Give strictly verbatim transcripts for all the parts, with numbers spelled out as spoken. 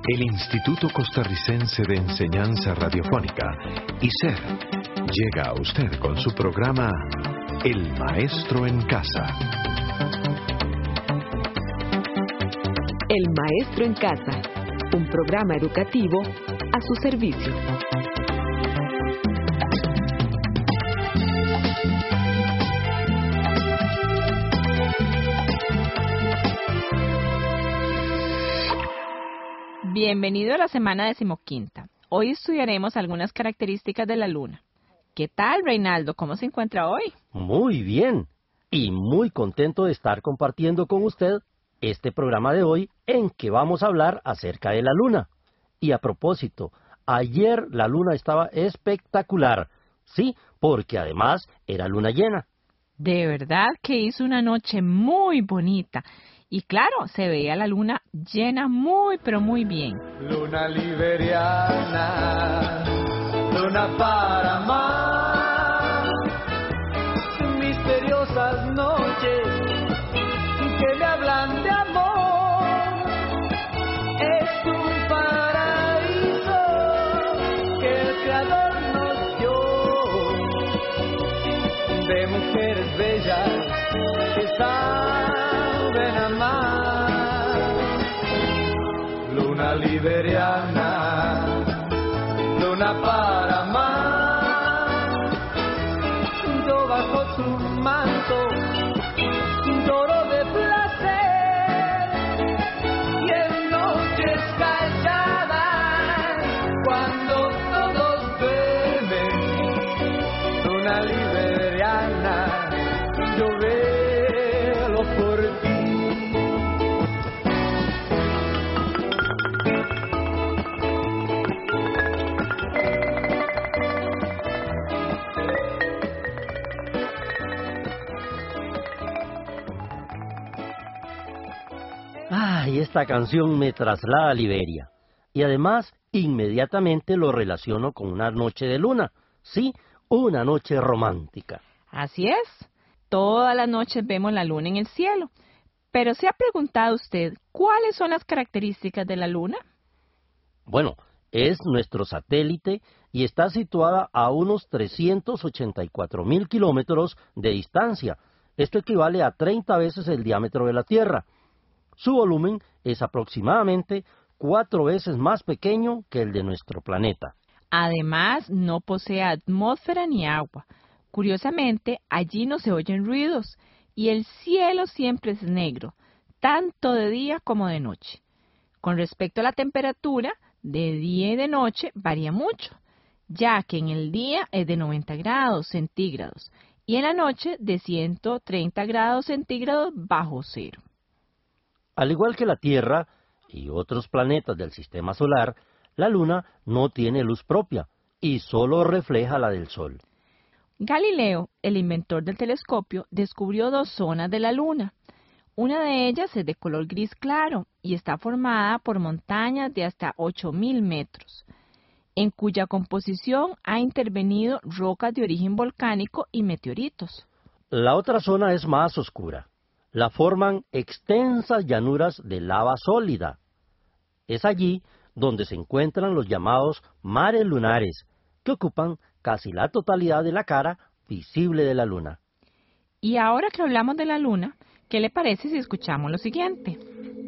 El Instituto Costarricense de Enseñanza Radiofónica, I C E R, llega a usted con su programa El Maestro en Casa. El Maestro en Casa, un programa educativo a su servicio. Bienvenido a la semana decimoquinta. Hoy estudiaremos algunas características de la luna. ¿Qué tal, Reinaldo? ¿Cómo se encuentra hoy? Muy bien, y muy contento de estar compartiendo con usted este programa de hoy en que vamos a hablar acerca de la luna. Y a propósito, ayer la luna estaba espectacular, sí, porque además era luna llena. De verdad que hizo una noche muy bonita. Y claro, se veía la luna llena muy, pero muy bien. Luna liberiana, luna para amar, misteriosas noches que me hablan de amor. Es un paraíso que el Creador nos dio, de mujeres bellas que saben amar. Luna liberiana, luna para amar, yo bajo su manto lloro de placer, y en noches calladas cuando todos duermen, luna liberiana, yo velo por ti. Ay, esta canción me traslada a Liberia. Y además, inmediatamente lo relaciono con una noche de luna. Sí, una noche romántica. Así es. Todas las noches vemos la luna en el cielo. Pero ¿se ha preguntado usted cuáles son las características de la luna? Bueno, es nuestro satélite y está situada a unos trescientos ochenta y cuatro mil kilómetros de distancia. Esto equivale a treinta veces el diámetro de la Tierra. Su volumen es aproximadamente cuatro veces más pequeño que el de nuestro planeta. Además, no posee atmósfera ni agua. Curiosamente, allí no se oyen ruidos y el cielo siempre es negro, tanto de día como de noche. Con respecto a la temperatura, de día y de noche varía mucho, ya que en el día es de noventa grados centígrados y en la noche de ciento treinta grados centígrados bajo cero. Al igual que la Tierra y otros planetas del sistema solar, la Luna no tiene luz propia y solo refleja la del Sol. Galileo, el inventor del telescopio, descubrió dos zonas de la Luna. Una de ellas es de color gris claro y está formada por montañas de hasta ocho mil metros, en cuya composición ha intervenido rocas de origen volcánico y meteoritos. La otra zona es más oscura. La forman extensas llanuras de lava sólida. Es allí donde se encuentran los llamados mares lunares, que ocupan casi la totalidad de la cara visible de la Luna. Y ahora que hablamos de la Luna, ¿qué le parece si escuchamos lo siguiente?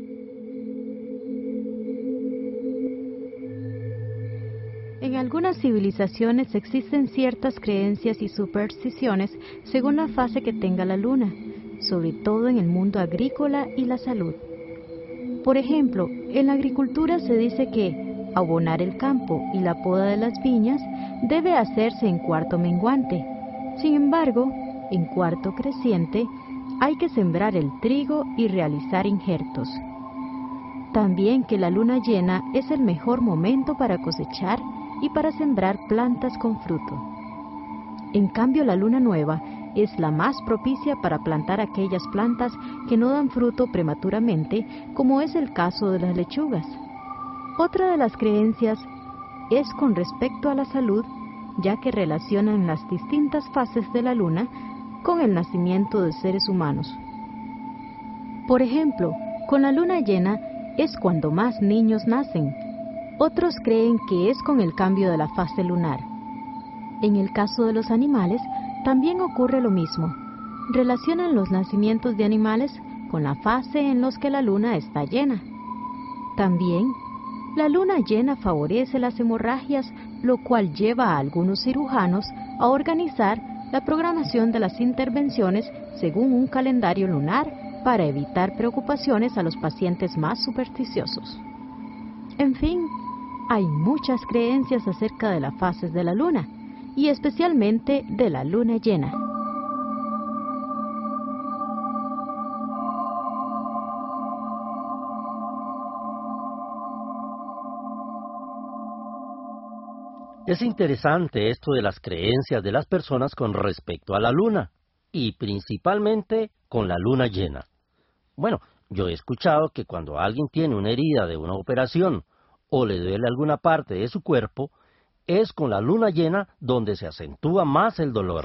En algunas civilizaciones existen ciertas creencias y supersticiones según la fase que tenga la Luna, sobre todo en el mundo agrícola y la salud. Por ejemplo, en la agricultura se dice que abonar el campo y la poda de las viñas debe hacerse en cuarto menguante. Sin embargo, en cuarto creciente hay que sembrar el trigo y realizar injertos. También que la luna llena es el mejor momento para cosechar y para sembrar plantas con fruto. En cambio, la luna nueva es la más propicia para plantar aquellas plantas que no dan fruto prematuramente, como es el caso de las lechugas. Otra de las creencias es con respecto a la salud, ya que relacionan las distintas fases de la luna con el nacimiento de seres humanos. Por ejemplo, con la luna llena es cuando más niños nacen, Otros creen que es con el cambio de la fase lunar. En el caso de los animales, también ocurre lo mismo. Relacionan los nacimientos de animales con la fase en los que la luna está llena. También, la luna llena favorece las hemorragias, lo cual lleva a algunos cirujanos a organizar la programación de las intervenciones según un calendario lunar para evitar preocupaciones a los pacientes más supersticiosos. En fin, hay muchas creencias acerca de las fases de la luna, y especialmente de la luna llena. Es interesante esto de las creencias de las personas con respecto a la luna, y principalmente con la luna llena. Bueno, yo he escuchado que cuando alguien tiene una herida de una operación o le duele alguna parte de su cuerpo, es con la luna llena donde se acentúa más el dolor.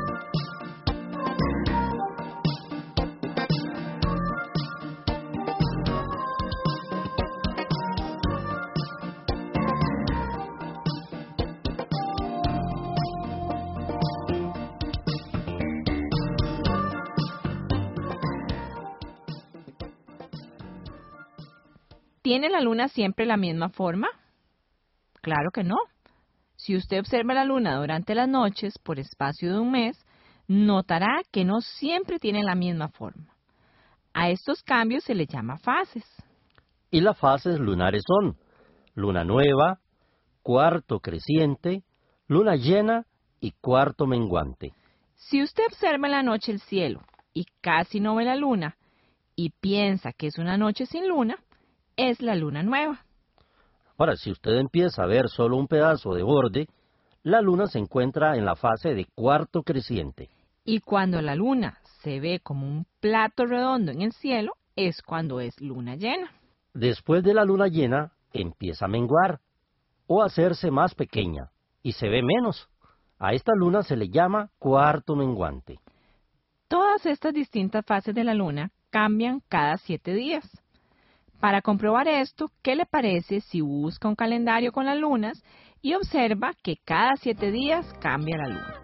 ¿Tiene la luna siempre la misma forma? Claro que no. Si usted observa la luna durante las noches por espacio de un mes, notará que no siempre tiene la misma forma. A estos cambios se les llama fases. Y las fases lunares son luna nueva, cuarto creciente, luna llena y cuarto menguante. Si usted observa en la noche el cielo y casi no ve la luna y piensa que es una noche sin luna, es la luna nueva. Ahora, si usted empieza a ver solo un pedazo de borde, la luna se encuentra en la fase de cuarto creciente. Y cuando la luna se ve como un plato redondo en el cielo, es cuando es luna llena. Después de la luna llena, empieza a menguar o a hacerse más pequeña y se ve menos. A esta luna se le llama cuarto menguante. Todas estas distintas fases de la luna cambian cada siete días. Para comprobar esto, ¿qué le parece si busca un calendario con las lunas y observa que cada siete días cambia la luna?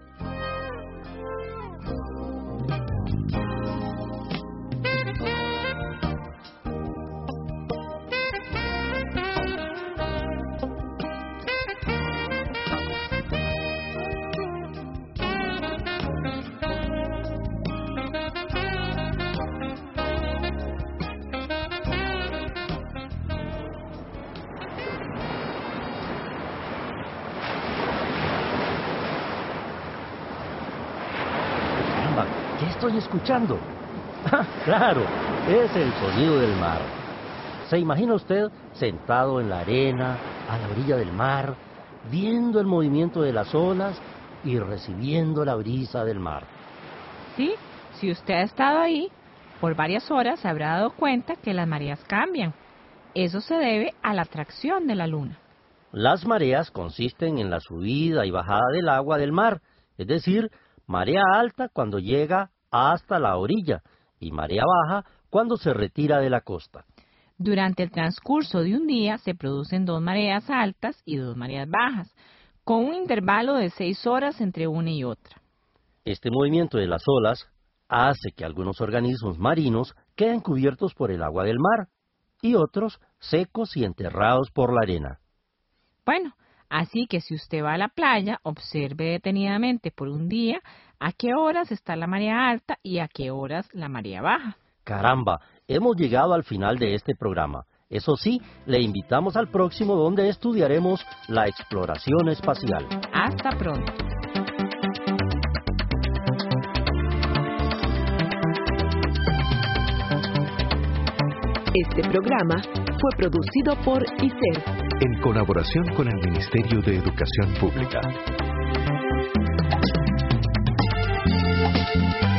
¿Qué estoy escuchando? Ah, claro, es el sonido del mar. ¿Se imagina usted sentado en la arena, a la orilla del mar, viendo el movimiento de las olas y recibiendo la brisa del mar? Sí, si usted ha estado ahí por varias horas se habrá dado cuenta que las mareas cambian. Eso se debe a la atracción de la luna. Las mareas consisten en la subida y bajada del agua del mar, es decir, marea alta cuando llega hasta la orilla y marea baja cuando se retira de la costa. Durante el transcurso de un día se producen dos mareas altas y dos mareas bajas, con un intervalo de seis horas entre una y otra. Este movimiento de las olas hace que algunos organismos marinos queden cubiertos por el agua del mar y otros secos y enterrados por la arena. Bueno, así que si usted va a la playa, observe detenidamente por un día a qué horas está la marea alta y a qué horas la marea baja. Caramba, hemos llegado al final de este programa. Eso sí, le invitamos al próximo donde estudiaremos la exploración espacial. Hasta pronto. Este programa fue producido por I C E R en colaboración con el Ministerio de Educación Pública.